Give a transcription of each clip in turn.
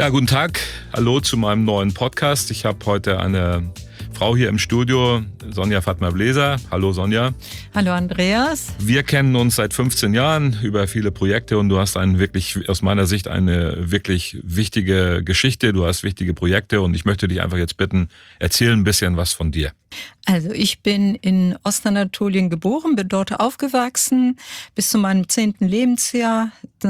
Ja, guten Tag. Hallo zu meinem neuen Podcast. Ich habe heute eine Frau hier im Studio, Sonja Fatma Bleser. Hallo Sonja. Hallo Andreas. Wir kennen uns seit 15 Jahren über viele Projekte und du hast aus meiner Sicht eine wirklich wichtige Geschichte. Du hast wichtige Projekte und ich möchte dich einfach jetzt bitten, erzähl ein bisschen was von dir. Also ich bin in Ostanatolien geboren, bin dort aufgewachsen bis zu meinem 10. Lebensjahr.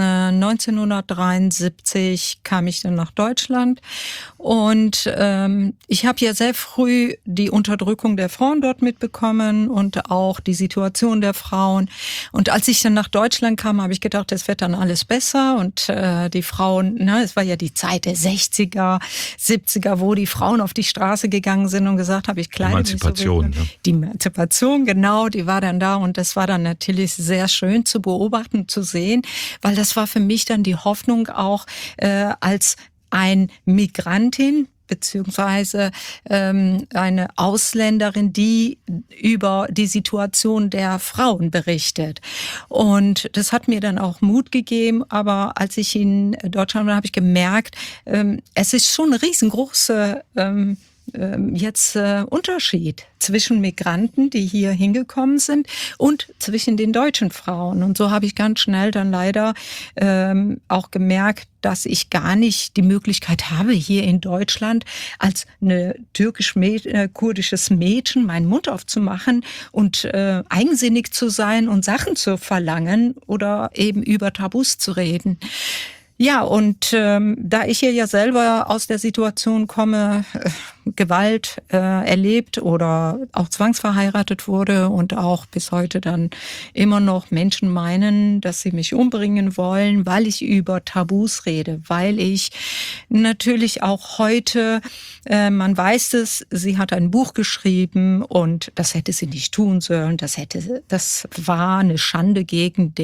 1973 kam ich dann nach Deutschland und ich habe ja sehr früh die Unterdrückung der Frauen dort mitbekommen und auch die Situation der Frauen. Und als ich dann nach Deutschland kam, habe ich gedacht, es wird dann alles besser und die Frauen, es war ja die Zeit der 60er, 70er, wo die Frauen auf die Straße gegangen sind und gesagt haben, ich kleide mich so. Die Emanzipation, genau, die war dann da und das war dann natürlich sehr schön zu beobachten, zu sehen, weil das war für mich dann die Hoffnung auch als ein Migrantin, beziehungsweise eine Ausländerin, die über die Situation der Frauen berichtet. Und das hat mir dann auch Mut gegeben, aber als ich in Deutschland war, habe ich gemerkt, es ist schon eine riesengroße Unterschied zwischen Migranten, die hier hingekommen sind, und zwischen den deutschen Frauen. Und so habe ich ganz schnell dann leider auch gemerkt, dass ich gar nicht die Möglichkeit habe, hier in Deutschland als eine türkisch-kurdisches Mädchen meinen Mund aufzumachen und eigensinnig zu sein und Sachen zu verlangen oder eben über Tabus zu reden. Ja, und da ich hier ja selber aus der Situation komme, Gewalt erlebt oder auch zwangsverheiratet wurde und auch bis heute dann immer noch Menschen meinen, dass sie mich umbringen wollen, weil ich über Tabus rede, weil ich natürlich auch heute, man weiß es, sie hat ein Buch geschrieben und das hätte sie nicht tun sollen, das war eine Schande gegen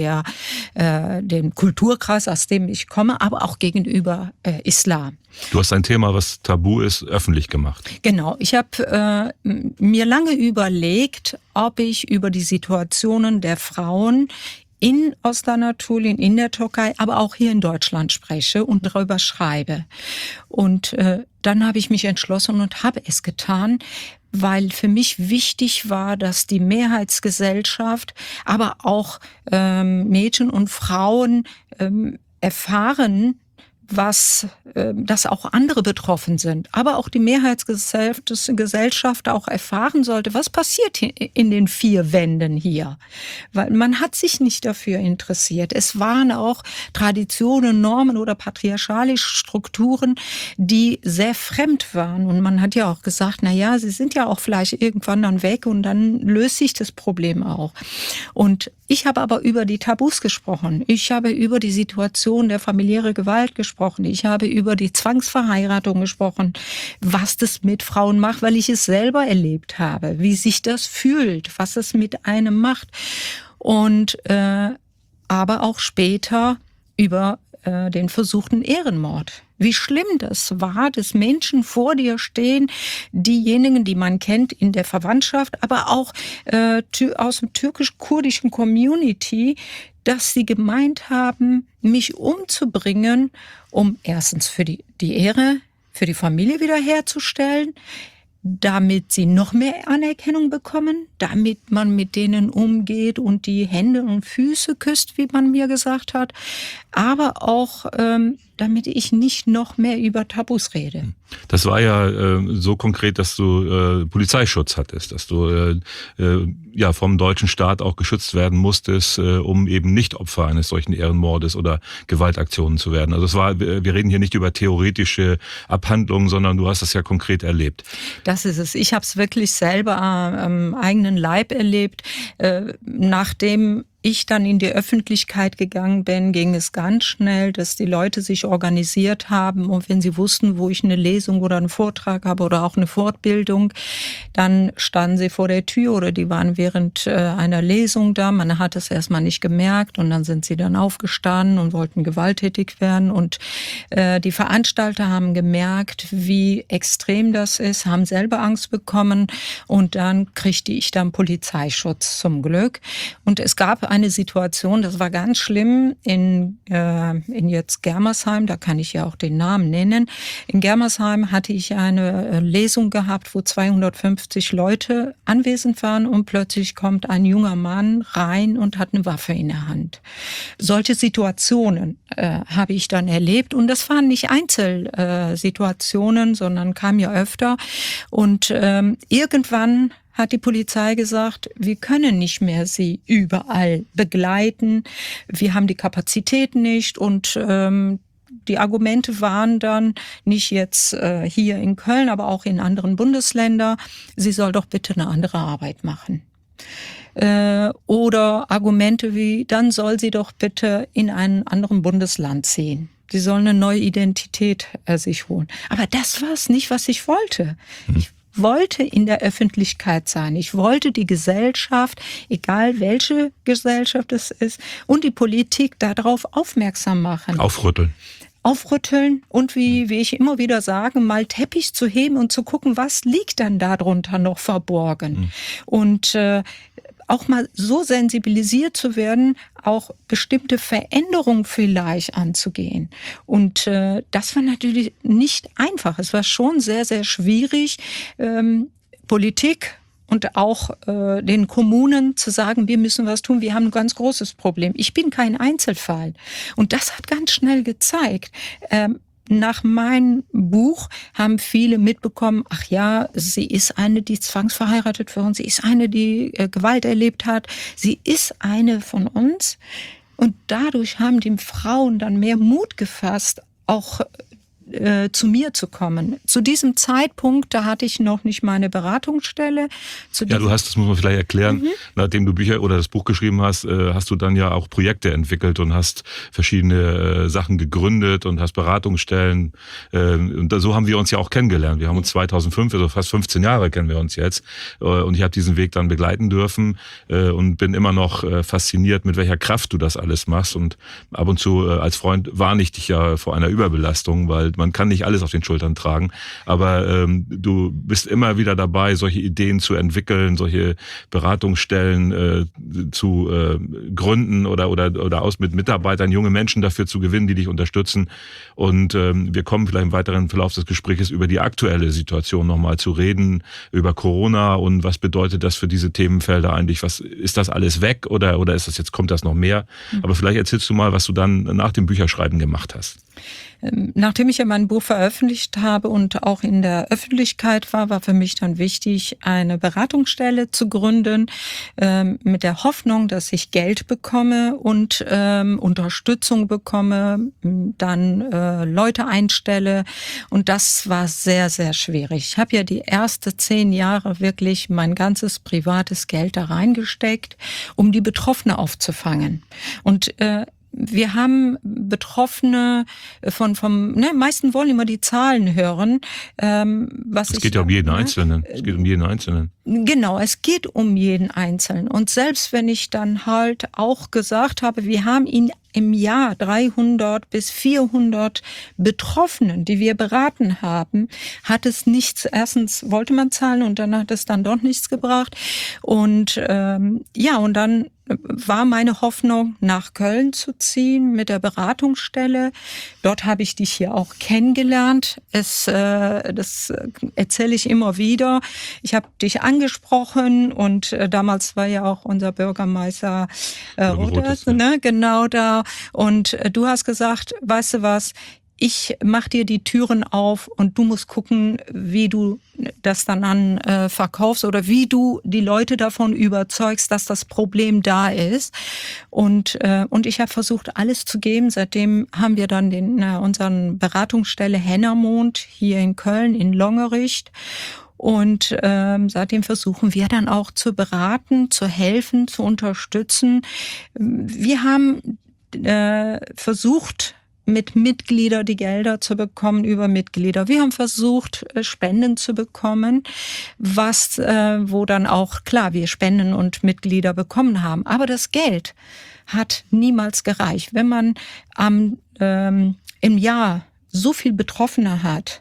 den Kulturkreis, aus dem ich komme, aber auch gegenüber Islam. Du hast ein Thema, was tabu ist, öffentlich gemacht. Genau. Ich habe mir lange überlegt, ob ich über die Situationen der Frauen in Ostanatolien, in der Türkei, aber auch hier in Deutschland spreche und darüber schreibe. Und dann habe ich mich entschlossen und habe es getan, weil für mich wichtig war, dass die Mehrheitsgesellschaft, aber auch Mädchen und Frauen erfahren, dass auch andere betroffen sind, aber auch die Mehrheitsgesellschaft auch erfahren sollte, was passiert in den 4 Wänden hier. Weil man hat sich nicht dafür interessiert. Es waren auch Traditionen, Normen oder patriarchalische Strukturen, die sehr fremd waren. Und man hat ja auch gesagt, na ja, sie sind ja auch vielleicht irgendwann dann weg und dann löst sich das Problem auch. Und ich habe aber über die Tabus gesprochen. Ich habe über die Situation der familiären Gewalt gesprochen. Ich habe über die Zwangsverheiratung gesprochen, was das mit Frauen macht, weil ich es selber erlebt habe, wie sich das fühlt, was es mit einem macht. Und aber auch später über den versuchten Ehrenmord. Wie schlimm das war, dass Menschen vor dir stehen, diejenigen, die man kennt in der Verwandtschaft, aber auch aus dem türkisch-kurdischen Community, dass sie gemeint haben, mich umzubringen, um erstens für die Ehre, für die Familie wiederherzustellen, damit sie noch mehr Anerkennung bekommen, damit man mit denen umgeht und die Hände und Füße küsst, wie man mir gesagt hat, aber auch damit ich nicht noch mehr über Tabus rede. Das war ja so konkret, dass du Polizeischutz hattest, dass du vom deutschen Staat auch geschützt werden musstest, um eben nicht Opfer eines solchen Ehrenmordes oder Gewaltaktionen zu werden. Also wir reden hier nicht über theoretische Abhandlungen, sondern du hast das ja konkret erlebt. Das ist es. Ich habe es wirklich selber am eigenen Leib erlebt. Nachdem ich dann in die Öffentlichkeit gegangen bin, ging es ganz schnell, dass die Leute sich organisiert haben und wenn sie wussten, wo ich eine Lesung oder einen Vortrag habe oder auch eine Fortbildung, dann standen sie vor der Tür oder die waren während einer Lesung da. Man hat es erstmal nicht gemerkt und dann sind sie dann aufgestanden und wollten gewalttätig werden und die Veranstalter haben gemerkt, wie extrem das ist, haben selber Angst bekommen und dann kriegte ich dann Polizeischutz zum Glück und es gab eine Situation, das war ganz schlimm, in jetzt Germersheim, da kann ich ja auch den Namen nennen. In Germersheim hatte ich eine Lesung gehabt, wo 250 Leute anwesend waren und plötzlich kommt ein junger Mann rein und hat eine Waffe in der Hand. Solche Situationen habe ich dann erlebt und das waren nicht Einzelsituationen, sondern kam ja öfter und irgendwann hat die Polizei gesagt, wir können nicht mehr sie überall begleiten, wir haben die Kapazität nicht und die Argumente waren dann nicht jetzt hier in Köln, aber auch in anderen Bundesländern, sie soll doch bitte eine andere Arbeit machen. Oder Argumente wie, dann soll sie doch bitte in einen anderen Bundesland ziehen. Sie soll eine neue Identität sich holen. Aber das war es nicht, was ich wollte. Ich wollte in der Öffentlichkeit sein. Ich wollte die Gesellschaft, egal welche Gesellschaft es ist, und die Politik darauf aufmerksam machen. Aufrütteln und wie ich immer wieder sage, mal Teppich zu heben und zu gucken, was liegt dann darunter noch verborgen. Und auch mal so sensibilisiert zu werden, auch bestimmte Veränderungen vielleicht anzugehen. Und das war natürlich nicht einfach. Es war schon sehr, sehr schwierig, Politik und auch den Kommunen zu sagen, wir müssen was tun, wir haben ein ganz großes Problem. Ich bin kein Einzelfall. Und das hat ganz schnell gezeigt, nach meinem Buch haben viele mitbekommen, ach ja, sie ist eine, die zwangsverheiratet wurde, sie ist eine, die Gewalt erlebt hat, sie ist eine von uns. Und dadurch haben die Frauen dann mehr Mut gefasst, auch zu mir zu kommen. Zu diesem Zeitpunkt, da hatte ich noch nicht meine Beratungsstelle. Ja, du hast, das muss man vielleicht erklären, nachdem du Bücher oder das Buch geschrieben hast, hast du dann ja auch Projekte entwickelt und hast verschiedene Sachen gegründet und hast Beratungsstellen. Und so haben wir uns ja auch kennengelernt. Wir haben uns 2005, also fast 15 Jahre kennen wir uns jetzt. Und ich habe diesen Weg dann begleiten dürfen und bin immer noch fasziniert, mit welcher Kraft du das alles machst. Und ab und zu als Freund warne ich dich ja vor einer Überbelastung, weil man kann nicht alles auf den Schultern tragen, aber du bist immer wieder dabei, solche Ideen zu entwickeln, solche Beratungsstellen zu gründen oder mit Mitarbeitern, junge Menschen dafür zu gewinnen, die dich unterstützen. Und wir kommen vielleicht im weiteren Verlauf des Gesprächs über die aktuelle Situation nochmal zu reden, über Corona und was bedeutet das für diese Themenfelder eigentlich? Was ist das alles weg oder ist das jetzt, kommt das noch mehr? Aber vielleicht erzählst du mal, was du dann nach dem Bücherschreiben gemacht hast. Nachdem ich ja mein Buch veröffentlicht habe und auch in der Öffentlichkeit war für mich dann wichtig, eine Beratungsstelle zu gründen, mit der Hoffnung, dass ich Geld bekomme und Unterstützung bekomme, dann Leute einstelle. Und das war sehr, sehr schwierig. Ich habe ja die ersten 10 Jahre wirklich mein ganzes privates Geld da reingesteckt, um die Betroffene aufzufangen. Und wir haben Betroffene meisten wollen immer die Zahlen hören. Es geht ja um jeden Einzelnen. Es geht um jeden Einzelnen. Genau, es geht um jeden Einzelnen. Und selbst wenn ich dann halt auch gesagt habe, wir haben im Jahr 300 bis 400 Betroffenen, die wir beraten haben, hat es nichts, erstens wollte man zahlen und dann hat es dann doch nichts gebracht. Und und dann war meine Hoffnung, nach Köln zu ziehen mit der Beratungsstelle. Dort habe ich dich hier auch kennengelernt. Das erzähle ich immer wieder. Ich habe dich angesprochen und damals war ja auch unser Bürgermeister Rothers, ne, genau da. Und du hast gesagt, weißt du was, ich mach dir die Türen auf und du musst gucken, wie du das dann verkaufst oder wie du die Leute davon überzeugst, dass das Problem da ist. Und ich habe versucht, alles zu geben. Seitdem haben wir dann unseren Beratungsstelle Hennermond hier in Köln, in Longericht. Und seitdem versuchen wir dann auch zu beraten, zu helfen, zu unterstützen. Wir haben versucht, mit Mitgliedern die Gelder zu bekommen über Mitglieder. Wir haben versucht, Spenden zu bekommen, wo dann auch, klar, wir Spenden und Mitglieder bekommen haben. Aber das Geld hat niemals gereicht. Wenn man im Jahr so viel Betroffene hat,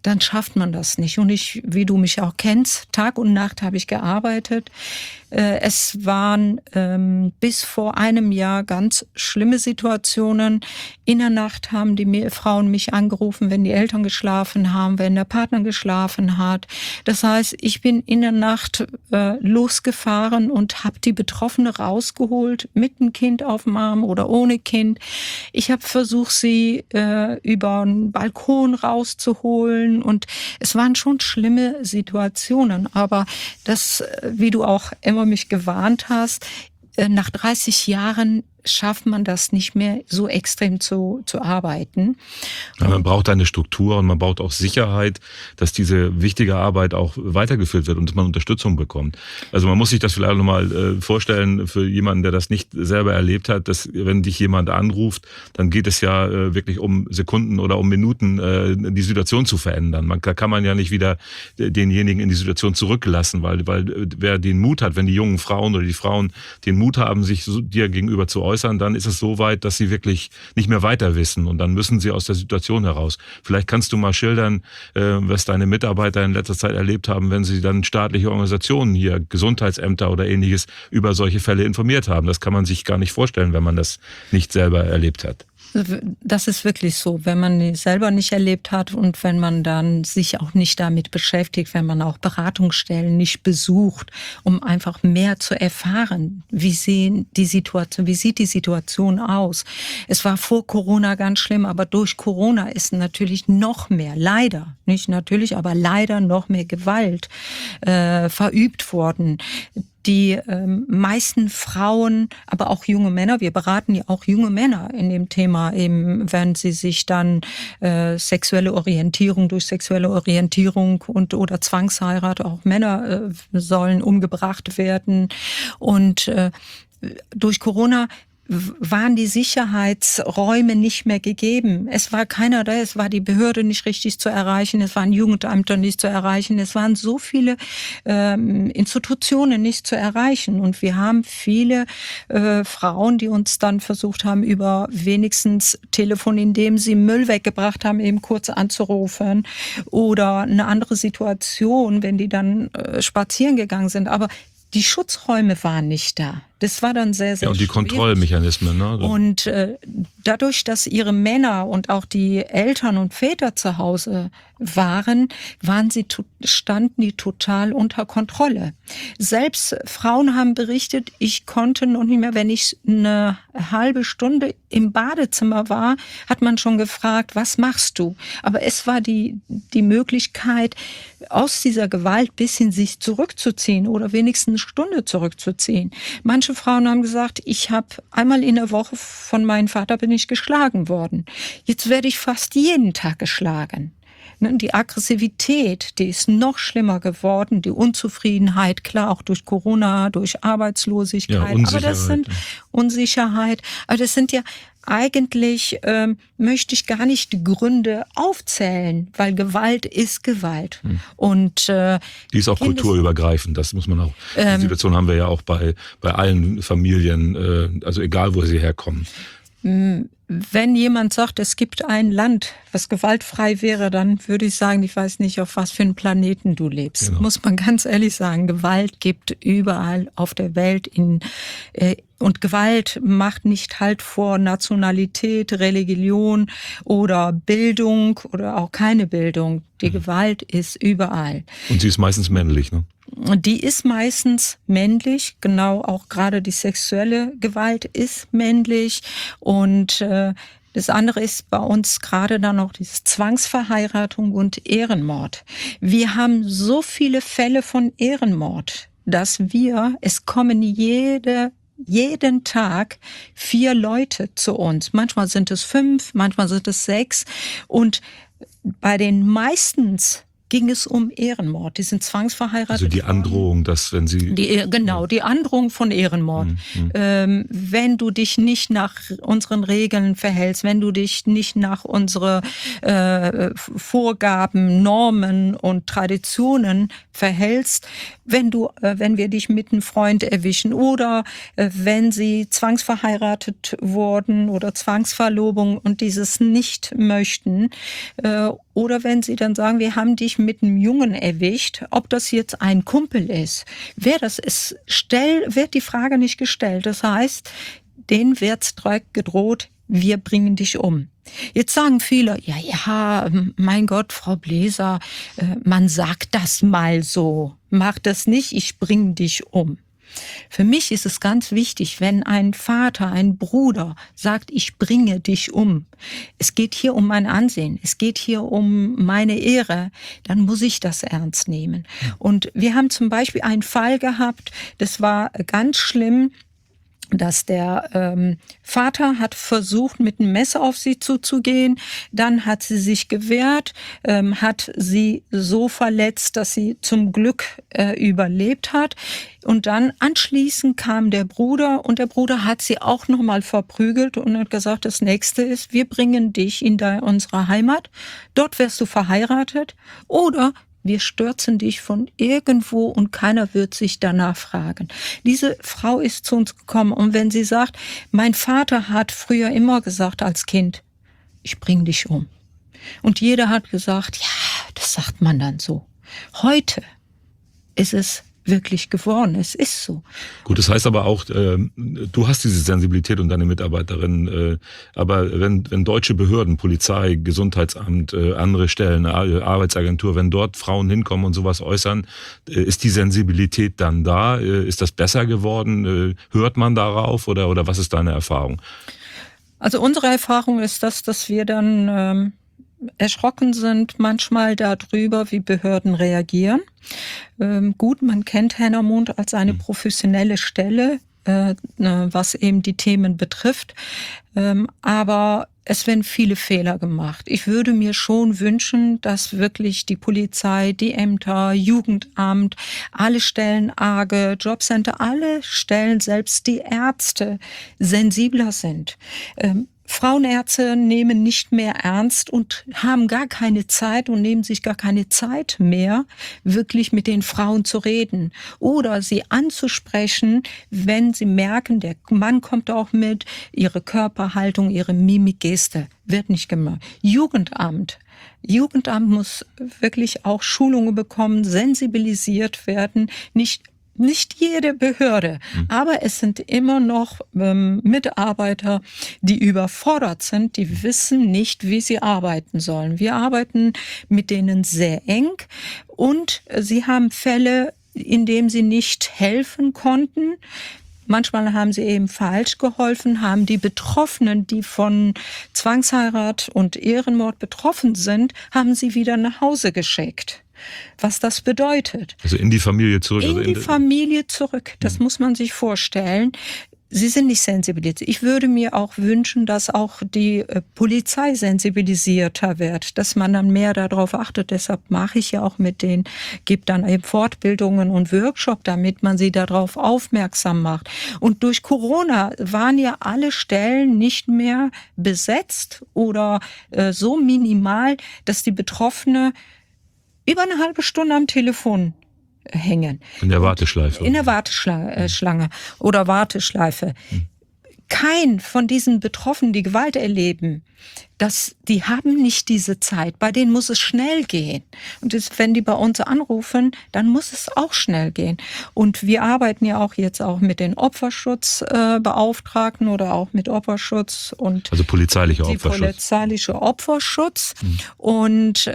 dann schafft man das nicht. Und ich, wie du mich auch kennst, Tag und Nacht habe ich gearbeitet. Es waren bis vor einem Jahr ganz schlimme Situationen. In der Nacht haben die Frauen mich angerufen, wenn die Eltern geschlafen haben, wenn der Partner geschlafen hat. Das heißt, ich bin in der Nacht losgefahren und habe die Betroffene rausgeholt, mit einem Kind auf dem Arm oder ohne Kind. Ich habe versucht, sie über einen Balkon rauszuholen, und es waren schon schlimme Situationen. Aber das, wie du auch immer mich gewarnt hast, nach 30 Jahren schafft man das nicht mehr, so extrem zu arbeiten. Ja, man braucht eine Struktur und man braucht auch Sicherheit, dass diese wichtige Arbeit auch weitergeführt wird und dass man Unterstützung bekommt. Also man muss sich das vielleicht nochmal vorstellen für jemanden, der das nicht selber erlebt hat, dass wenn dich jemand anruft, dann geht es ja wirklich um Sekunden oder um Minuten, die Situation zu verändern. Da kann man ja nicht wieder denjenigen in die Situation zurücklassen, weil wer den Mut hat, wenn die jungen Frauen oder die Frauen den Mut haben, sich dir gegenüber zu äußern, dann ist es so weit, dass sie wirklich nicht mehr weiter wissen und dann müssen sie aus der Situation heraus. Vielleicht kannst du mal schildern, was deine Mitarbeiter in letzter Zeit erlebt haben, wenn sie dann staatliche Organisationen hier, Gesundheitsämter oder ähnliches, über solche Fälle informiert haben. Das kann man sich gar nicht vorstellen, wenn man das nicht selber erlebt hat. Das ist wirklich so, wenn man es selber nicht erlebt hat und wenn man dann sich auch nicht damit beschäftigt, wenn man auch Beratungsstellen nicht besucht, um einfach mehr zu erfahren, wie sieht die Situation aus. Es war vor Corona ganz schlimm, aber durch Corona ist natürlich noch mehr, leider, nicht natürlich, aber leider noch mehr Gewalt verübt worden. Die meisten Frauen, aber auch junge Männer, wir beraten ja auch junge Männer in dem Thema, eben wenn sie sich dann sexuelle Orientierung und oder Zwangsheirat, auch Männer sollen umgebracht werden. Und durch Corona waren die Sicherheitsräume nicht mehr gegeben. Es war keiner da, es war die Behörde nicht richtig zu erreichen, es waren Jugendämter nicht zu erreichen, es waren so viele Institutionen nicht zu erreichen. Und wir haben viele Frauen, die uns dann versucht haben, über wenigstens Telefon, indem sie Müll weggebracht haben, eben kurz anzurufen oder eine andere Situation, wenn die dann spazieren gegangen sind. Aber die Schutzräume waren nicht da. Das war dann sehr, sehr schwierig. Ja, und die Kontrollmechanismen. Ne? Und dadurch, dass ihre Männer und auch die Eltern und Väter zu Hause standen die total unter Kontrolle. Selbst Frauen haben berichtet, ich konnte noch nicht mehr, wenn ich eine halbe Stunde im Badezimmer war, hat man schon gefragt, was machst du? Aber es war die Möglichkeit, aus dieser Gewalt ein bisschen sich zurückzuziehen oder wenigstens eine Stunde zurückzuziehen. Manche Frauen haben gesagt, ich habe einmal in der Woche von meinem Vater bin ich geschlagen worden. Jetzt werde ich fast jeden Tag geschlagen. Die Aggressivität, die ist noch schlimmer geworden, die Unzufriedenheit, klar, auch durch Corona, durch Arbeitslosigkeit. Ja, Unsicherheit. Aber das sind Unsicherheit. Aber das sind ja eigentlich, möchte ich gar nicht die Gründe aufzählen, weil Gewalt ist Gewalt. Und die ist auch kulturübergreifend, das muss man auch. Die Situation haben wir ja auch bei allen Familien, also egal, wo sie herkommen. Wenn jemand sagt, es gibt ein Land, was gewaltfrei wäre, dann würde ich sagen, ich weiß nicht, auf was für einem Planeten du lebst. Genau. Muss man ganz ehrlich sagen, Gewalt gibt überall auf der Welt und Gewalt macht nicht Halt vor Nationalität, Religion oder Bildung oder auch keine Bildung. Die Gewalt ist überall. Und sie ist meistens männlich, ne? Die ist meistens männlich, genau, auch gerade die sexuelle Gewalt ist männlich. Und das andere ist bei uns gerade dann noch diese Zwangsverheiratung und Ehrenmord. Wir haben so viele Fälle von Ehrenmord, dass es kommen jeden Tag 4 Leute zu uns. Manchmal sind es 5, manchmal sind es 6. Und bei den meistens ging es um Ehrenmord. Die sind zwangsverheiratet. Also die Androhung, dass wenn sie... Die Androhung von Ehrenmord. Wenn du dich nicht nach unseren Regeln verhältst, wenn du dich nicht nach unsere Vorgaben, Normen und Traditionen verhältst, wenn wir dich mit einem Freund erwischen oder wenn sie zwangsverheiratet wurden oder Zwangsverlobung und dieses nicht möchten, oder wenn sie dann sagen, wir haben dich mit einem Jungen erwischt, ob das jetzt ein Kumpel ist. Wer das ist, wird die Frage nicht gestellt. Das heißt, denen wird direkt gedroht, wir bringen dich um. Jetzt sagen viele, ja, mein Gott, Frau Bläser, man sagt das mal so. Mach das nicht, ich bringe dich um. Für mich ist es ganz wichtig, wenn ein Vater, ein Bruder sagt, ich bringe dich um. Es geht hier um mein Ansehen, es geht hier um meine Ehre, dann muss ich das ernst nehmen. Und wir haben zum Beispiel einen Fall gehabt, das war ganz schlimm, dass der Vater hat versucht, mit einem Messer auf sie zuzugehen. Dann hat sie sich gewehrt, hat sie so verletzt, dass sie zum Glück überlebt hat. Und dann anschließend kam der Bruder und der Bruder hat sie auch nochmal verprügelt und hat gesagt, das nächste ist, wir bringen dich in unsere Heimat. Dort wirst du verheiratet oder wir stürzen dich von irgendwo und keiner wird sich danach fragen. Diese Frau ist zu uns gekommen und wenn sie sagt, mein Vater hat früher immer gesagt als Kind, ich bring dich um. Und jeder hat gesagt, ja, das sagt man dann so. Heute ist es wirklich geworden. Es ist so. Gut, das heißt aber auch, du hast diese Sensibilität und deine Mitarbeiterinnen, aber wenn deutsche Behörden, Polizei, Gesundheitsamt, andere Stellen, Arbeitsagentur, wenn dort Frauen hinkommen und sowas äußern, ist die Sensibilität dann da? Ist das besser geworden? Hört man darauf oder was ist deine Erfahrung? Also unsere Erfahrung ist das, dass wir dann erschrocken sind manchmal darüber, wie Behörden reagieren. Gut, man kennt Hennermond als eine professionelle Stelle, was eben die Themen betrifft. Aber es werden viele Fehler gemacht. Ich würde mir schon wünschen, dass wirklich die Polizei, die Ämter, Jugendamt, alle Stellen, AGE, Jobcenter, alle Stellen, selbst die Ärzte sensibler sind. Frauenärzte nehmen nicht mehr ernst und haben gar keine Zeit und nehmen sich gar keine Zeit mehr, wirklich mit den Frauen zu reden oder sie anzusprechen, wenn sie merken, der Mann kommt auch mit, ihre Körperhaltung, ihre Mimik, Geste wird nicht gemacht. Jugendamt muss wirklich auch Schulungen bekommen, sensibilisiert werden, nicht jede Behörde, aber es sind immer noch Mitarbeiter, die überfordert sind, die wissen nicht, wie sie arbeiten sollen. Wir arbeiten mit denen sehr eng und sie haben Fälle, in denen sie nicht helfen konnten. Manchmal haben sie eben falsch geholfen, haben die Betroffenen, die von Zwangsheirat und Ehrenmord betroffen sind, haben sie wieder nach Hause geschickt. Was das bedeutet. Also in die Familie zurück. In die Familie zurück. Das muss man sich vorstellen. Sie sind nicht sensibilisiert. Ich würde mir auch wünschen, dass auch die Polizei sensibilisierter wird, dass man dann mehr darauf achtet. Deshalb mache ich ja auch mit denen, gebe dann eben Fortbildungen und Workshops, damit man sie darauf aufmerksam macht. Und durch Corona waren ja alle Stellen nicht mehr besetzt oder so minimal, dass die Betroffene über eine halbe Stunde am Telefon hängen. In der Warteschleife. In der Warteschlange oder Warteschleife. Kein von diesen Betroffenen, die Gewalt erleben, die haben nicht diese Zeit. Bei denen muss es schnell gehen. Und wenn die bei uns anrufen, dann muss es auch schnell gehen. Und wir arbeiten ja auch jetzt auch mit den Opferschutzbeauftragten oder auch mit Opferschutz und also polizeilicher Opferschutz. Polizeiliche Opferschutz. Und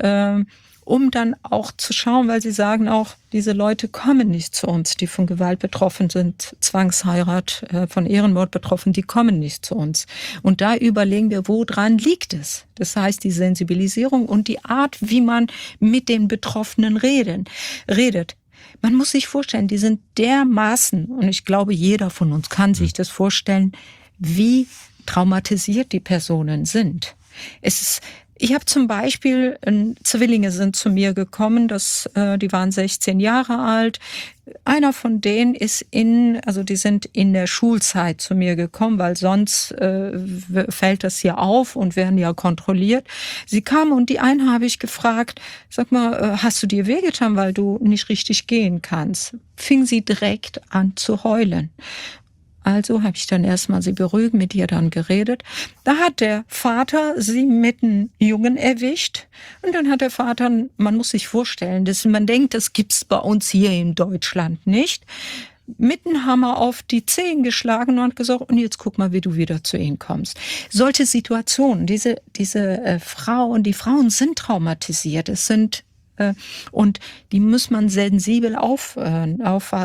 um dann auch zu schauen, weil sie sagen auch, diese Leute kommen nicht zu uns, die von Gewalt betroffen sind, Zwangsheirat, von Ehrenmord betroffen, die kommen nicht zu uns. Und da überlegen wir, woran liegt es? Das heißt, die Sensibilisierung und die Art, wie man mit den Betroffenen redet. Man muss sich vorstellen, die sind dermaßen, und ich glaube, jeder von uns kann sich das vorstellen, wie traumatisiert die Personen sind. Ich habe zum Beispiel, Zwillinge sind zu mir gekommen, die waren 16 Jahre alt. Einer von denen die sind in der Schulzeit zu mir gekommen, weil sonst fällt das hier auf und werden ja kontrolliert. Sie kamen und die eine habe ich gefragt, sag mal, hast du dir wehgetan, weil du nicht richtig gehen kannst? Fing sie direkt an zu heulen. Also habe ich dann erstmal sie beruhigt, mit ihr dann geredet. Da hat der Vater sie mit einem Jungen erwischt. Und dann hat der Vater, man muss sich vorstellen, man denkt, das gibt's bei uns hier in Deutschland nicht, mit dem Hammer auf die Zehen geschlagen und hat gesagt, und jetzt guck mal, wie du wieder zu ihnen kommst. Solche Situationen, die Frauen sind traumatisiert. Und die muss man sensibel auffangen.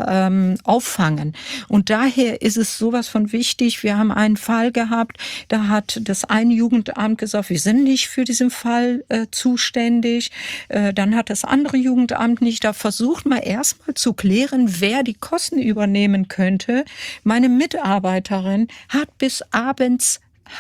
Und daher ist es sowas von wichtig. Wir haben einen Fall gehabt, da hat das eine Jugendamt gesagt, wir sind nicht für diesen Fall zuständig. Dann hat das andere Jugendamt nicht. Da versucht man erstmal zu klären, wer die Kosten übernehmen könnte. Meine Mitarbeiterin hat bis abends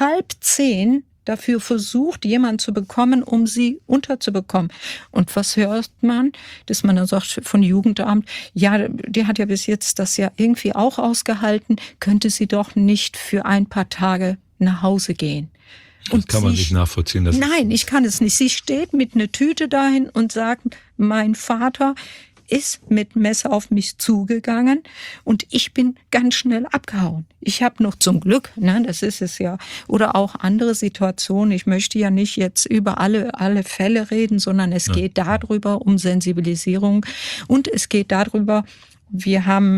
9:30 dafür versucht, jemanden zu bekommen, um sie unterzubekommen. Und was hört man? Dass man dann sagt von Jugendamt, ja, die hat ja bis jetzt das ja irgendwie auch ausgehalten, könnte sie doch nicht für ein paar Tage nach Hause gehen. Das kann man nicht nachvollziehen. Nein, ich kann es nicht. Sie steht mit einer Tüte dahin und sagt, mein Vater ist mit Messer auf mich zugegangen und ich bin ganz schnell abgehauen. Ich habe noch zum Glück, das ist es ja, oder auch andere Situationen. Ich möchte ja nicht jetzt über alle Fälle reden, sondern es geht darüber um Sensibilisierung und es geht darüber, wir haben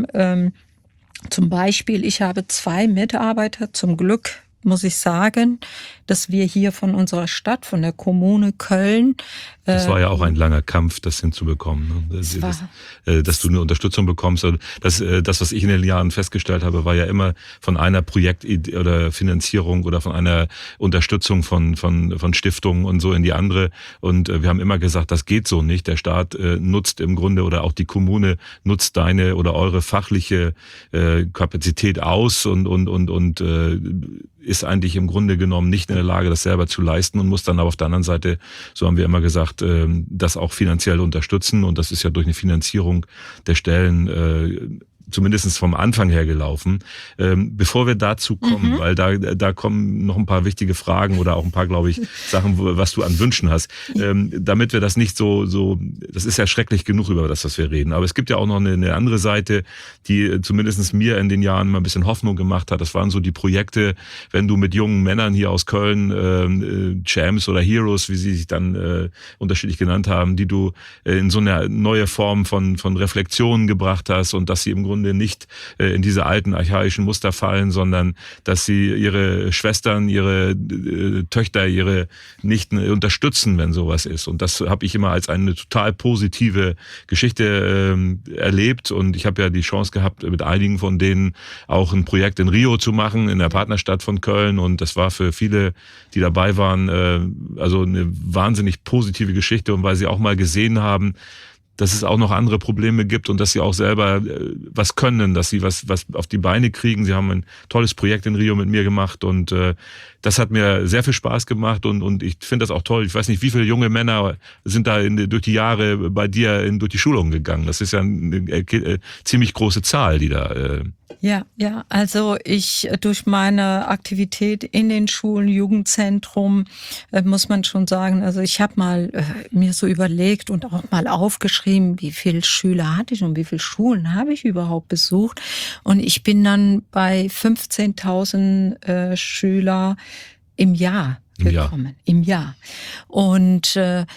zum Beispiel, ich habe 2 Mitarbeiter, zum Glück muss ich sagen, dass wir hier von unserer Stadt, von der Kommune Köln. Das war ja auch ein langer Kampf, das hinzubekommen. Ne? Dass du eine Unterstützung bekommst. Das, was ich in den Jahren festgestellt habe, war ja immer von einer Projektidee oder Finanzierung oder von einer Unterstützung von Stiftungen und so in die andere. Und wir haben immer gesagt, das geht so nicht. Der Staat nutzt im Grunde oder auch die Kommune nutzt deine oder eure fachliche Kapazität aus und ist eigentlich im Grunde genommen nicht in der Lage, das selber zu leisten und muss dann aber auf der anderen Seite, so haben wir immer gesagt, das auch finanziell unterstützen. Und das ist ja durch eine Finanzierung der Stellen zumindest vom Anfang her gelaufen. Bevor wir dazu kommen, weil da kommen noch ein paar wichtige Fragen oder auch ein paar, glaube ich, Sachen, was du an Wünschen hast. Damit wir das nicht so, das ist ja schrecklich genug über das, was wir reden. Aber es gibt ja auch noch eine andere Seite, die zumindest mir in den Jahren mal ein bisschen Hoffnung gemacht hat. Das waren so die Projekte, wenn du mit jungen Männern hier aus Köln, Champs oder Heroes, wie sie sich dann unterschiedlich genannt haben, die du in so eine neue Form von Reflexionen gebracht hast und dass sie im Grunde nicht in diese alten archaischen Muster fallen, sondern dass sie ihre Schwestern, ihre Töchter, ihre Nichten unterstützen, wenn sowas ist. Und das habe ich immer als eine total positive Geschichte erlebt. Und ich habe ja die Chance gehabt, mit einigen von denen auch ein Projekt in Rio zu machen, in der Partnerstadt von Köln. Und das war für viele, die dabei waren, also eine wahnsinnig positive Geschichte. Und weil sie auch mal gesehen haben, dass es auch noch andere Probleme gibt und dass sie auch selber was können, dass sie was auf die Beine kriegen. Sie haben ein tolles Projekt in Rio mit mir gemacht und das hat mir sehr viel Spaß gemacht und ich finde das auch toll. Ich weiß nicht, wie viele junge Männer sind da durch die Jahre bei dir durch die Schulung gegangen. Das ist ja eine ziemlich große Zahl, die da... Ja, also ich durch meine Aktivität in den Schulen, Jugendzentrum, muss man schon sagen, also ich habe mal mir so überlegt und auch mal aufgeschrieben, wie viele Schüler hatte ich und wie viele Schulen habe ich überhaupt besucht. Und ich bin dann bei 15.000 Schüler im Jahr gekommen. Im Jahr. Und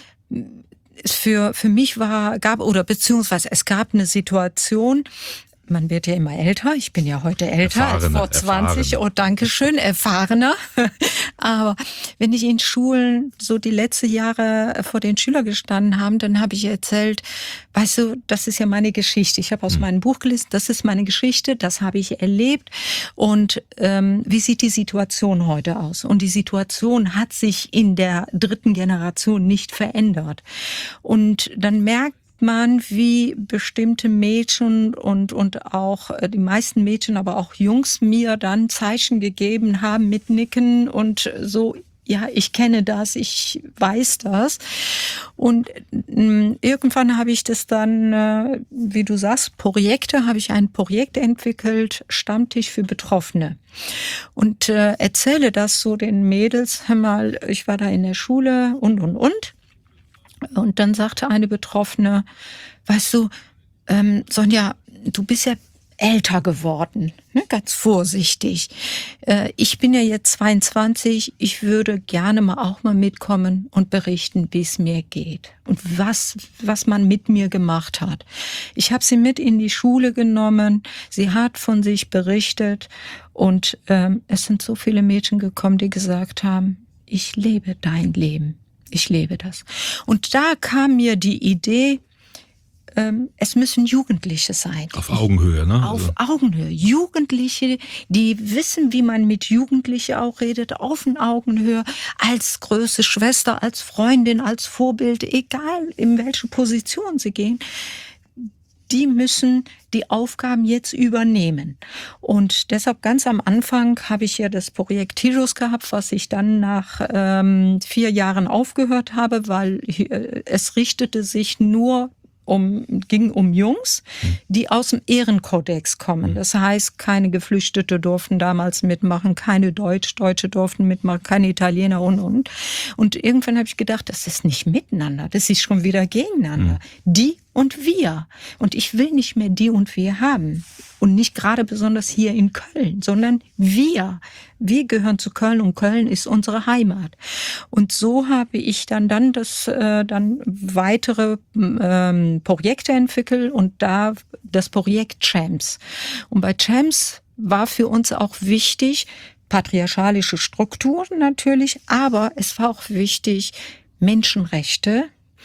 für mich beziehungsweise es gab eine Situation, man wird ja immer älter. Ich bin ja heute älter als vor 20. Oh, danke schön, erfahrener. Aber wenn ich in Schulen so die letzten Jahre vor den Schülern gestanden habe, dann habe ich erzählt, weißt du, das ist ja meine Geschichte. Ich habe aus meinem Buch gelesen, das ist meine Geschichte, das habe ich erlebt. Und wie sieht die Situation heute aus? Und die Situation hat sich in der 3. Generation nicht verändert. Und dann merkt man, wie bestimmte Mädchen und auch die meisten Mädchen, aber auch Jungs mir dann Zeichen gegeben haben mit Nicken und so Ja, ich kenne das, ich weiß das. Und irgendwann habe ich das dann, wie du sagst, habe ich ein Projekt entwickelt, Stammtisch für Betroffene. Und erzähle das so den Mädels, hör mal, ich war da in der Schule und. Und dann sagte eine Betroffene, weißt du, Sonja, du bist ja älter geworden, ne, ganz vorsichtig. Ich bin ja jetzt 22, ich würde gerne auch mal mitkommen und berichten, wie es mir geht und was man mit mir gemacht hat. Ich habe sie mit in die Schule genommen, sie hat von sich berichtet und es sind so viele Mädchen gekommen, die gesagt haben, ich lebe dein Leben, ich lebe das. Und da kam mir die Idee, es müssen Jugendliche sein. Auf Augenhöhe, ne? Auf Augenhöhe. Jugendliche, die wissen, wie man mit Jugendlichen auch redet, auf Augenhöhe, als größte Schwester, als Freundin, als Vorbild, egal in welche Position sie gehen. Die müssen die Aufgaben jetzt übernehmen. Und deshalb ganz am Anfang habe ich ja das Projekt Tiros gehabt, was ich dann nach 4 Jahren aufgehört habe, weil es richtete sich ging um Jungs, die aus dem Ehrenkodex kommen. Das heißt, keine Geflüchtete durften damals mitmachen, keine Deutsche durften mitmachen, keine Italiener und. Und irgendwann habe ich gedacht, das ist nicht miteinander, das ist schon wieder gegeneinander. Die und wir. Und ich will nicht mehr die und wir haben. Und nicht gerade besonders hier in Köln, sondern wir. Wir gehören zu Köln und Köln ist unsere Heimat. Und so habe ich dann weitere Projekte entwickelt und da das Projekt Champs. Und bei Champs war für uns auch wichtig, patriarchalische Strukturen natürlich, aber es war auch wichtig, Menschenrechte,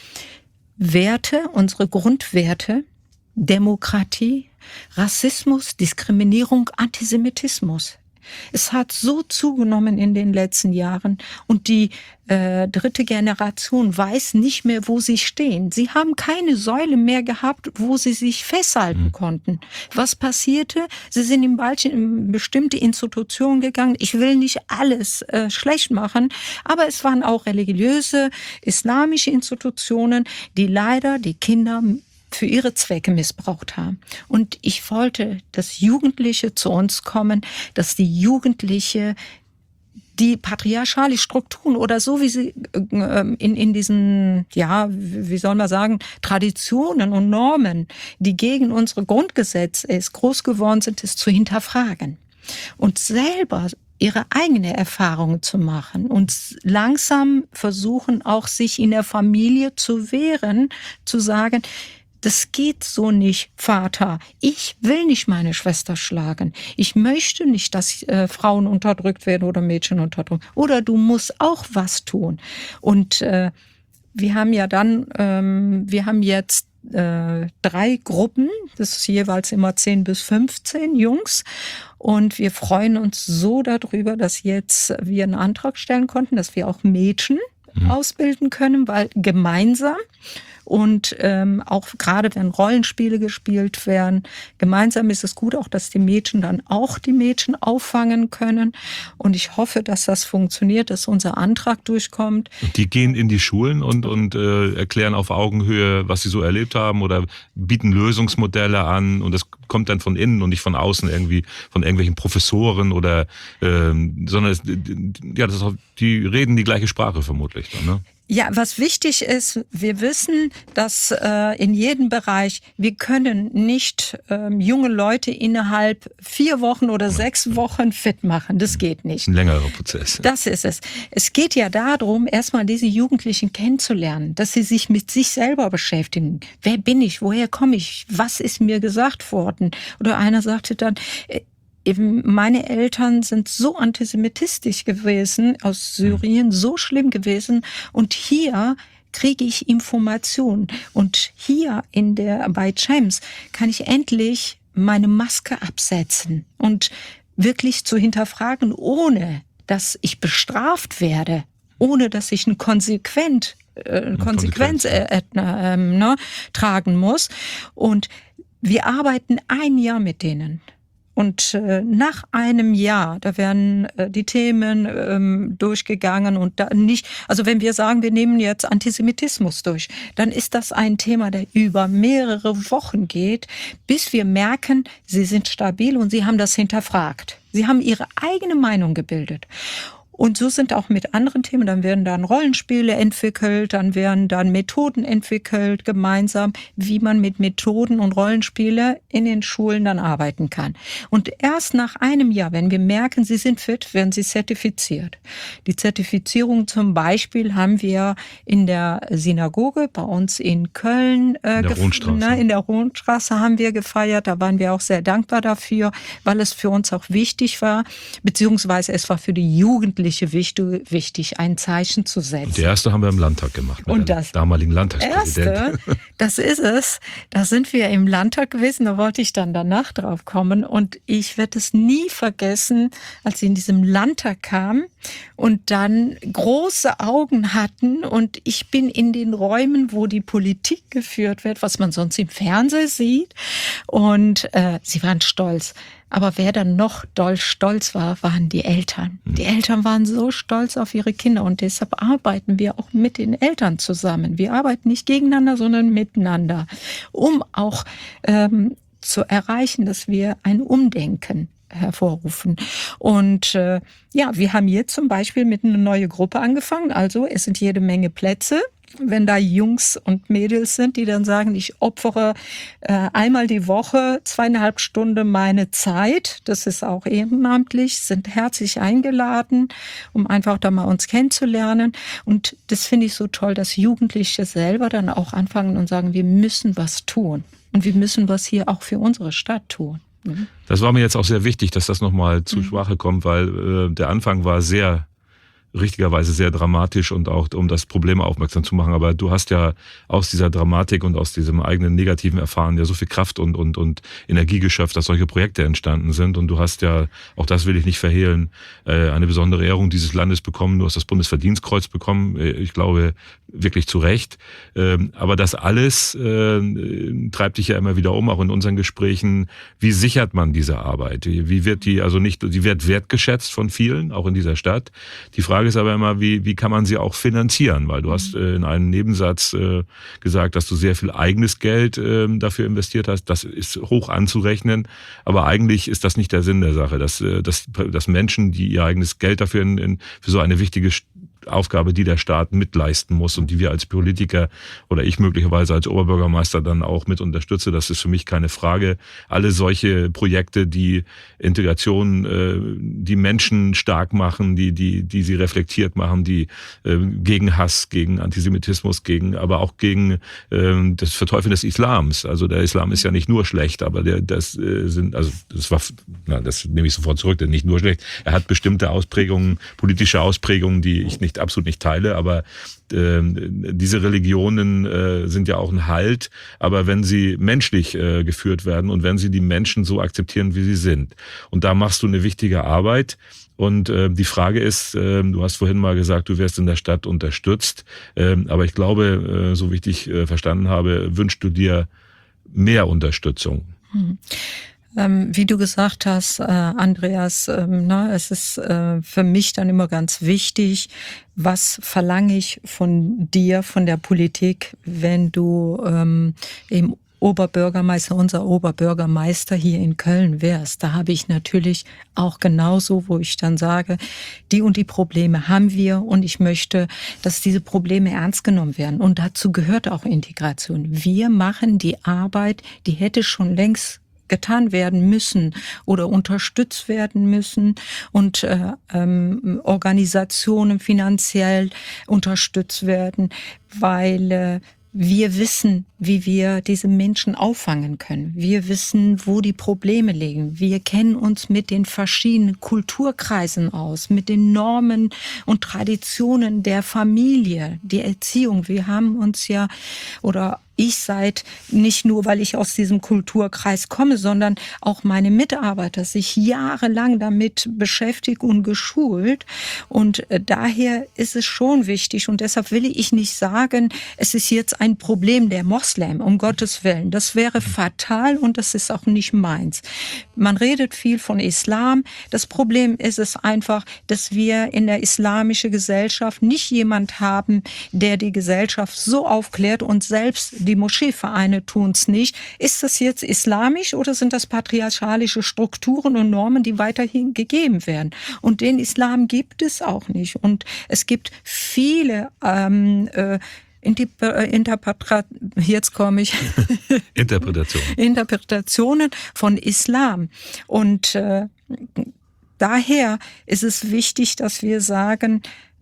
Werte, unsere Grundwerte, Demokratie, Rassismus, Diskriminierung, Antisemitismus. Es hat so zugenommen in den letzten Jahren und die dritte Generation weiß nicht mehr, wo sie stehen. Sie haben keine Säule mehr gehabt, wo sie sich festhalten konnten. Was passierte? Sie sind in bestimmte Institutionen gegangen. Ich will nicht alles schlecht machen, aber es waren auch religiöse, islamische Institutionen, die leider die Kinder für ihre Zwecke missbraucht haben. Und ich wollte, dass Jugendliche zu uns kommen, dass die Jugendliche die patriarchale Strukturen oder so wie sie in diesen, ja, wie soll man sagen, Traditionen und Normen, die gegen unsere Grundgesetze groß geworden sind, es zu hinterfragen. Und selber ihre eigene Erfahrungen zu machen und langsam versuchen auch sich in der Familie zu wehren, zu sagen, das geht so nicht, Vater. Ich will nicht meine Schwester schlagen. Ich möchte nicht, dass Frauen unterdrückt werden oder Mädchen unterdrückt. Oder du musst auch was tun. Und wir haben jetzt 3 Gruppen, das ist jeweils immer 10 bis 15 Jungs. Und wir freuen uns so darüber, dass jetzt wir einen Antrag stellen konnten, dass wir auch Mädchen ausbilden können, weil gemeinsam und auch gerade wenn Rollenspiele gespielt werden, gemeinsam ist es gut auch, dass die Mädchen dann auch die Mädchen auffangen können. Und ich hoffe, dass das funktioniert, dass unser Antrag durchkommt. Und die gehen in die Schulen und erklären auf Augenhöhe, was sie so erlebt haben oder bieten Lösungsmodelle an und das kommt dann von innen und nicht von außen irgendwie von irgendwelchen Professoren oder sondern die reden die gleiche Sprache vermutlich dann, ne? Ja, was wichtig ist, wir wissen, dass in jedem Bereich, wir können nicht junge Leute innerhalb 4 Wochen oder 6 Wochen fit machen. Das geht nicht. Ein längerer Prozess. Das ist es. Es geht ja darum, erstmal diese Jugendlichen kennenzulernen, dass sie sich mit sich selber beschäftigen. Wer bin ich? Woher komme ich? Was ist mir gesagt worden? Oder einer sagte dann, meine Eltern sind so antisemitistisch gewesen, aus Syrien, so schlimm gewesen. Und hier kriege ich Informationen. Und hier bei Champs kann ich endlich meine Maske absetzen und wirklich zu hinterfragen, ohne dass ich bestraft werde, ohne dass ich eine Konsequenz tragen muss. Und wir arbeiten 1 Jahr mit denen. Und nach einem Jahr, da werden die Themen durchgegangen und da nicht, also wenn wir sagen, wir nehmen jetzt Antisemitismus durch, dann ist das ein Thema, der über mehrere Wochen geht, bis wir merken, sie sind stabil und sie haben das hinterfragt. Sie haben ihre eigene Meinung gebildet. Und so sind auch mit anderen Themen, dann werden dann Rollenspiele entwickelt, dann werden dann Methoden entwickelt, gemeinsam, wie man mit Methoden und Rollenspiele in den Schulen dann arbeiten kann. Und erst nach einem Jahr, wenn wir merken, sie sind fit, werden sie zertifiziert. Die Zertifizierung zum Beispiel haben wir in der Synagoge bei uns in Köln, in der Rohnstraße haben wir gefeiert. Da waren wir auch sehr dankbar dafür, weil es für uns auch wichtig war, beziehungsweise es war für die Jugendlichen wichtig, ein Zeichen zu setzen. Und die erste haben wir im Landtag gemacht, mit dem damaligen Landtagspräsidenten. Das ist es. Da sind wir im Landtag gewesen, da wollte ich dann danach drauf kommen. Und ich werde es nie vergessen, als sie in diesem Landtag kamen und dann große Augen hatten. Und ich bin in den Räumen, wo die Politik geführt wird, was man sonst im Fernsehen sieht. Und sie waren stolz. Aber wer dann noch doll stolz war, waren die Eltern. Die Eltern waren so stolz auf ihre Kinder und deshalb arbeiten wir auch mit den Eltern zusammen. Wir arbeiten nicht gegeneinander, sondern miteinander, um auch zu erreichen, dass wir ein Umdenken hervorrufen. Und wir haben hier zum Beispiel mit einer neuen Gruppe angefangen. Also es sind jede Menge Plätze. Wenn da Jungs und Mädels sind, die dann sagen, ich opfere einmal die Woche 2,5 Stunden meine Zeit, das ist auch ehrenamtlich, sind herzlich eingeladen, um einfach da mal uns kennenzulernen. Und das finde ich so toll, dass Jugendliche selber dann auch anfangen und sagen, wir müssen was tun. Und wir müssen was hier auch für unsere Stadt tun. Das war mir jetzt auch sehr wichtig, dass das nochmal zur Sprache kommt, weil der Anfang war richtigerweise sehr dramatisch und auch um das Problem aufmerksam zu machen. Aber du hast ja aus dieser Dramatik und aus diesem eigenen negativen Erfahren ja so viel Kraft und Energie geschöpft, dass solche Projekte entstanden sind. Und du hast ja, auch das will ich nicht verhehlen, eine besondere Ehrung dieses Landes bekommen. Du hast das Bundesverdienstkreuz bekommen. Ich glaube, wirklich zu Recht. Aber das alles treibt dich ja immer wieder um, auch in unseren Gesprächen. Wie sichert man diese Arbeit? Wie wird die, also nicht, die wird wertgeschätzt von vielen, auch in dieser Stadt. Die Frage ist aber immer, wie kann man sie auch finanzieren? Weil du hast in einem Nebensatz gesagt, dass du sehr viel eigenes Geld dafür investiert hast. Das ist hoch anzurechnen. Aber eigentlich ist das nicht der Sinn der Sache, dass Menschen, die ihr eigenes Geld dafür für so eine wichtige Aufgabe, die der Staat mitleisten muss und die wir als Politiker oder ich möglicherweise als Oberbürgermeister dann auch mit unterstütze, das ist für mich keine Frage. Alle solche Projekte, die Integration, die Menschen stark machen, die sie reflektiert machen, die gegen Hass, gegen Antisemitismus, aber auch gegen das Verteufeln des Islams. Also der Islam ist ja nicht nur schlecht, aber das nehme ich sofort zurück, denn nicht nur schlecht. Er hat bestimmte Ausprägungen, politische Ausprägungen, die ich absolut nicht teile, aber diese Religionen sind ja auch ein Halt, aber wenn sie menschlich geführt werden und wenn sie die Menschen so akzeptieren, wie sie sind. Und da machst du eine wichtige Arbeit. Und die Frage ist, du hast vorhin mal gesagt, du wirst in der Stadt unterstützt, aber ich glaube, so wie ich dich verstanden habe, wünschst du dir mehr Unterstützung. Wie du gesagt hast, Andreas, es ist für mich dann immer ganz wichtig, was verlange ich von dir, von der Politik, wenn du eben unser Oberbürgermeister hier in Köln wärst. Da habe ich natürlich auch genauso, wo ich dann sage, die und die Probleme haben wir und ich möchte, dass diese Probleme ernst genommen werden. Und dazu gehört auch Integration. Wir machen die Arbeit, die hätte schon längst getan werden müssen oder unterstützt werden müssen und Organisationen finanziell unterstützt werden, weil wir wissen, wie wir diese Menschen auffangen können. Wir wissen, wo die Probleme liegen. Wir kennen uns mit den verschiedenen Kulturkreisen aus, mit den Normen und Traditionen der Familie, die Erziehung. Wir haben uns ja, oder ich nicht nur, weil ich aus diesem Kulturkreis komme, sondern auch meine Mitarbeiter sich jahrelang damit beschäftigt und geschult. Und daher ist es schon wichtig. Und deshalb will ich nicht sagen, es ist jetzt ein Problem der Moslem, um Gottes Willen. Das wäre fatal und das ist auch nicht meins. Man redet viel von Islam. Das Problem ist es einfach, dass wir in der islamischen Gesellschaft nicht jemand haben, der die Gesellschaft so aufklärt, und selbst die Moscheevereine tun es nicht. Ist das jetzt islamisch oder sind das patriarchalische Strukturen und Normen, die weiterhin gegeben werden? Und den Islam gibt es auch nicht. Und es gibt viele Interpretationen von Islam. Und daher ist es wichtig, dass wir sagen,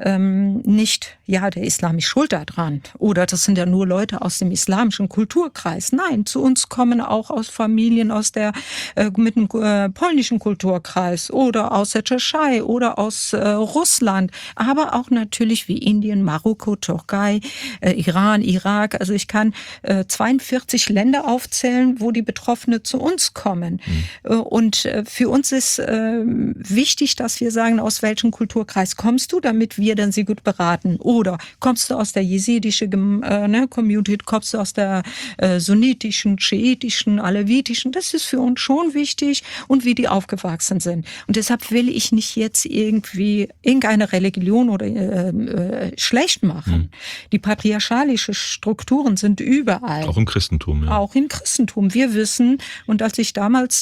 nicht, ja, der Islam ist schuld daran oder das sind ja nur Leute aus dem islamischen Kulturkreis. Nein, zu uns kommen auch aus Familien mit dem polnischen Kulturkreis oder aus der Tschechei oder aus Russland, aber auch natürlich wie Indien, Marokko, Türkei, Iran, Irak. Also ich kann 42 Länder aufzählen, wo die Betroffenen zu uns kommen. Und für uns ist wichtig, dass wir sagen, aus welchem Kulturkreis kommst du, damit wir dann sie gut beraten. Oder kommst du aus der jesidischen Community, kommst du aus der sunnitischen, schiitischen, alevitischen. Das ist für uns schon wichtig und wie die aufgewachsen sind. Und deshalb will ich nicht jetzt irgendwie irgendeine Religion oder schlecht machen. Die patriarchalischen Strukturen sind überall. Auch im Christentum, ja. Auch im Christentum. Wir wissen, und als ich damals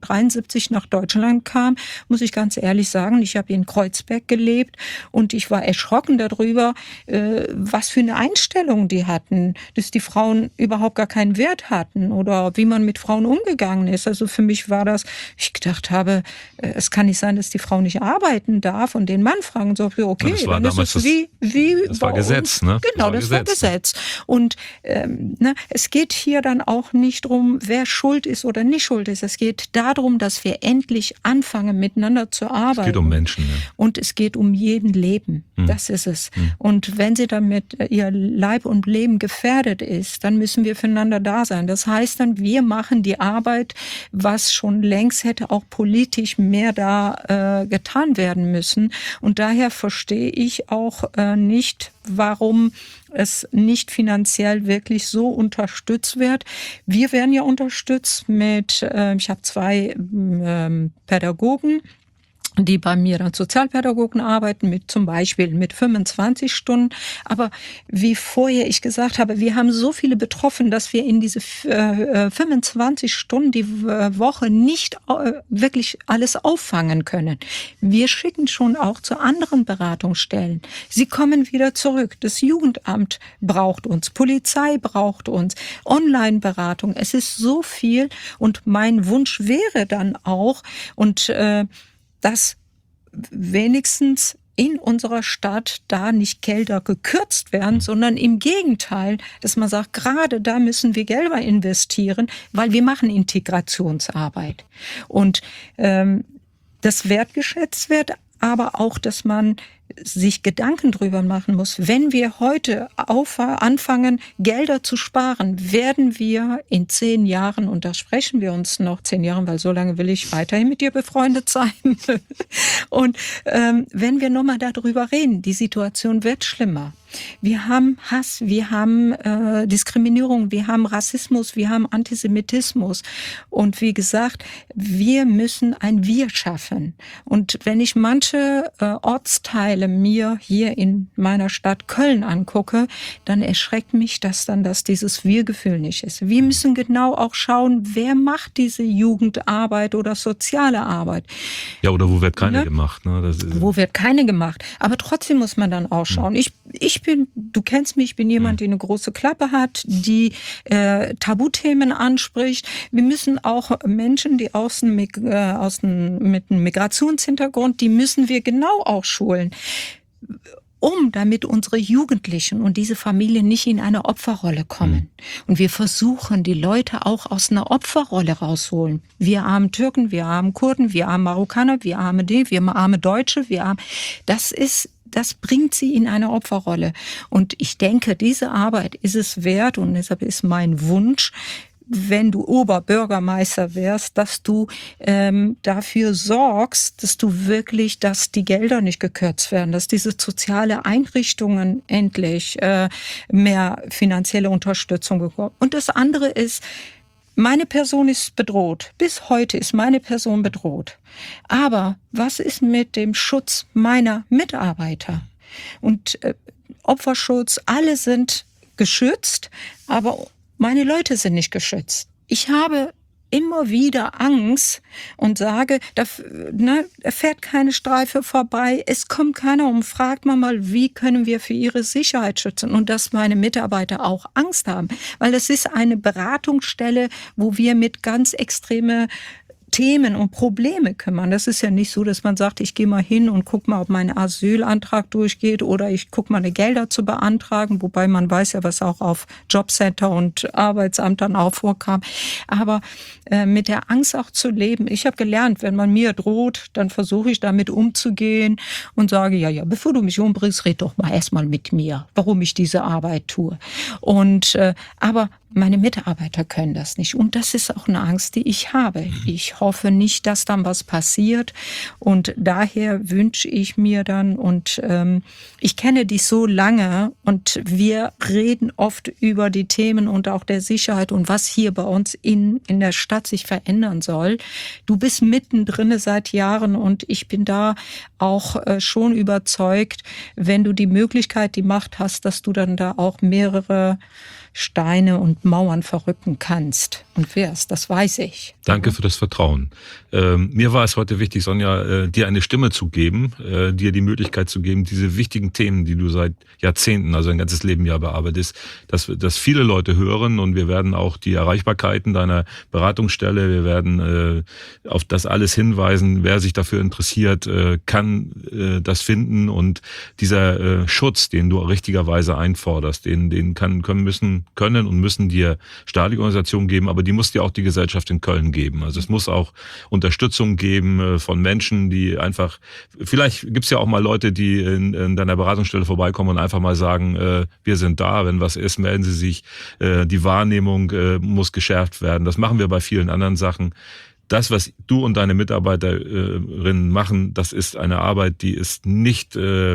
73 nach Deutschland kam, muss ich ganz ehrlich sagen, ich habe in Kreuzberg gelebt und ich war erschrocken darüber, was für eine Einstellung die hatten, dass die Frauen überhaupt gar keinen Wert hatten oder wie man mit Frauen umgegangen ist. Also für mich war das, ich gedacht habe, es kann nicht sein, dass die Frau nicht arbeiten darf und den Mann fragen so, okay, das war dann ist es wie das war Gesetz, ne? Genau, das war Gesetz. Und es geht hier dann auch nicht darum, wer schuld ist oder nicht schuld ist. Es geht darum, dass wir endlich anfangen, miteinander zu arbeiten. Es geht um Menschen. Ja. Und es geht um jeden Leben. Das ist es. Und wenn sie damit ihr Leib und Leben gefährdet ist, dann müssen wir füreinander da sein. Das heißt dann, wir machen die Arbeit, was schon längst hätte auch politisch mehr da getan werden müssen. Und daher verstehe ich auch nicht, warum es nicht finanziell wirklich so unterstützt wird. Wir werden ja unterstützt mit, ich habe 2 Pädagogen, die bei mir als Sozialpädagogen arbeiten, zum Beispiel mit 25 Stunden. Aber wie vorher ich gesagt habe, wir haben so viele betroffen, dass wir in diese 25 Stunden die Woche nicht wirklich alles auffangen können. Wir schicken schon auch zu anderen Beratungsstellen. Sie kommen wieder zurück. Das Jugendamt braucht uns, Polizei braucht uns, Online-Beratung. Es ist so viel und mein Wunsch wäre dann auch, und dass wenigstens in unserer Stadt da nicht Gelder gekürzt werden, sondern im Gegenteil, dass man sagt, gerade da müssen wir Gelder investieren, weil wir machen Integrationsarbeit. Und das wertgeschätzt wird, aber auch, dass man sich Gedanken drüber machen muss. Wenn wir heute anfangen, Gelder zu sparen, werden wir in 10 Jahren, und da sprechen wir uns noch 10 Jahren, weil so lange will ich weiterhin mit dir befreundet sein. Und wenn wir nochmal darüber reden, die Situation wird schlimmer. Wir haben Hass, wir haben Diskriminierung, wir haben Rassismus, wir haben Antisemitismus. Und wie gesagt, wir müssen ein Wir schaffen. Und wenn ich manche Ortsteile mir hier in meiner Stadt Köln angucke, dann erschreckt mich das dann, dass dieses Wir-Gefühl nicht ist. Wir müssen genau auch schauen, wer macht diese Jugendarbeit oder soziale Arbeit. Ja, oder wo wird keine gemacht? Ne? Wo wird keine gemacht? Aber trotzdem muss man dann auch schauen. Du kennst mich, ich bin jemand, der eine große Klappe hat, die Tabuthemen anspricht. Wir müssen auch Menschen, die mit einem Migrationshintergrund, die müssen wir genau auch schulen. damit unsere Jugendlichen und diese Familien nicht in eine Opferrolle kommen. Und wir versuchen, die Leute auch aus einer Opferrolle rausholen. Wir armen Türken, wir armen Kurden, wir armen Marokkaner, wir arme Deutsche, das bringt sie in eine Opferrolle. Und ich denke, diese Arbeit ist es wert, und deshalb ist mein Wunsch, wenn du Oberbürgermeister wärst, dass du dafür sorgst, dass die Gelder nicht gekürzt werden, dass diese soziale Einrichtungen endlich mehr finanzielle Unterstützung bekommen. Und das andere ist, meine Person ist bedroht. Bis heute ist meine Person bedroht. Aber was ist mit dem Schutz meiner Mitarbeiter? Und Opferschutz, alle sind geschützt, aber meine Leute sind nicht geschützt. Ich habe immer wieder Angst und sage, da fährt keine Streife vorbei, es kommt keiner und fragt man mal, wie können wir für ihre Sicherheit schützen, und dass meine Mitarbeiter auch Angst haben, weil das ist eine Beratungsstelle, wo wir mit ganz extreme Themen und Probleme kümmern. Das ist ja nicht so, dass man sagt, ich gehe mal hin und guck mal, ob mein Asylantrag durchgeht, oder ich guck mal, eine Gelder zu beantragen, wobei man weiß ja, was auch auf Jobcenter und Arbeitsamt dann auch vorkam. Aber mit der Angst auch zu leben. Ich habe gelernt, wenn man mir droht, dann versuche ich damit umzugehen und sage, ja, bevor du mich umbringst, red doch mal erstmal mit mir, warum ich diese Arbeit tue. Und aber meine Mitarbeiter können das nicht. Und das ist auch eine Angst, die ich habe. Ich hoffe nicht, dass dann was passiert. Und daher wünsche ich mir dann, und ich kenne dich so lange, und wir reden oft über die Themen und auch der Sicherheit und was hier bei uns in der Stadt sich verändern soll. Du bist mittendrin seit Jahren, und ich bin da auch schon überzeugt, wenn du die Möglichkeit, die Macht hast, dass du dann da auch mehrere Steine und Mauern verrücken kannst und wirst, das weiß ich. Danke für das Vertrauen. Mir war es heute wichtig, Sonja, dir eine Stimme zu geben, dir die Möglichkeit zu geben, diese wichtigen Themen, die du seit Jahrzehnten, also ein ganzes Leben ja bearbeitest, dass viele Leute hören, und wir werden auch die Erreichbarkeiten deiner Beratungsstelle, wir werden auf das alles hinweisen. Wer sich dafür interessiert, kann das finden, und dieser Schutz, den du richtigerweise einforderst, den können und müssen dir staatliche Organisationen geben, aber die muss dir auch die Gesellschaft in Köln geben. Also es muss auch Unterstützung geben von Menschen, die einfach, vielleicht gibt's ja auch mal Leute, die in deiner Beratungsstelle vorbeikommen und einfach mal sagen, wir sind da, wenn was ist, melden Sie sich, die Wahrnehmung muss geschärft werden. Das machen wir bei vielen anderen Sachen. Das, was du und deine Mitarbeiterinnen machen, das ist eine Arbeit, die ist nicht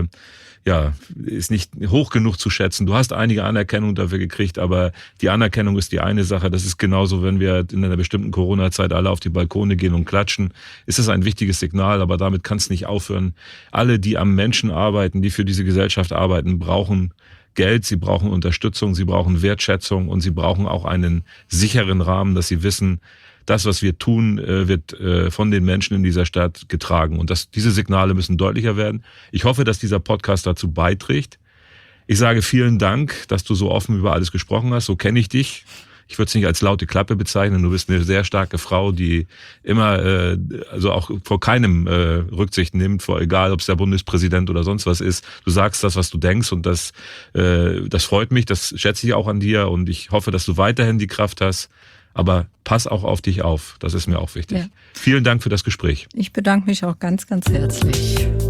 hoch genug zu schätzen. Du hast einige Anerkennung dafür gekriegt, aber die Anerkennung ist die eine Sache. Das ist genauso, wenn wir in einer bestimmten Corona-Zeit alle auf die Balkone gehen und klatschen, ist es ein wichtiges Signal, aber damit kann es nicht aufhören. Alle, die am Menschen arbeiten, die für diese Gesellschaft arbeiten, brauchen Geld, sie brauchen Unterstützung, sie brauchen Wertschätzung, und sie brauchen auch einen sicheren Rahmen, dass sie wissen, das, was wir tun, wird von den Menschen in dieser Stadt getragen. Und diese Signale müssen deutlicher werden. Ich hoffe, dass dieser Podcast dazu beiträgt. Ich sage vielen Dank, dass du so offen über alles gesprochen hast. So kenne ich dich. Ich würde es nicht als laute Klappe bezeichnen. Du bist eine sehr starke Frau, die immer, also auch vor keinem Rücksicht nimmt, egal ob es der Bundespräsident oder sonst was ist. Du sagst das, was du denkst, und das freut mich. Das schätze ich auch an dir, und ich hoffe, dass du weiterhin die Kraft hast. Aber pass auch auf dich auf. Das ist mir auch wichtig. Ja. Vielen Dank für das Gespräch. Ich bedanke mich auch ganz, ganz herzlich.